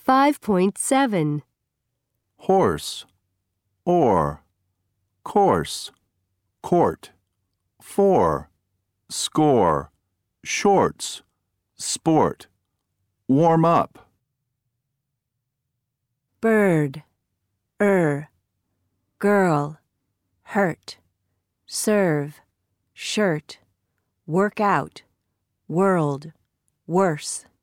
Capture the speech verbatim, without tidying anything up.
five point seven. Horse, or, course, court, for, score, shorts, sport, warm up. Bird, er, girl, hurt, serve, shirt, work out, world, worse.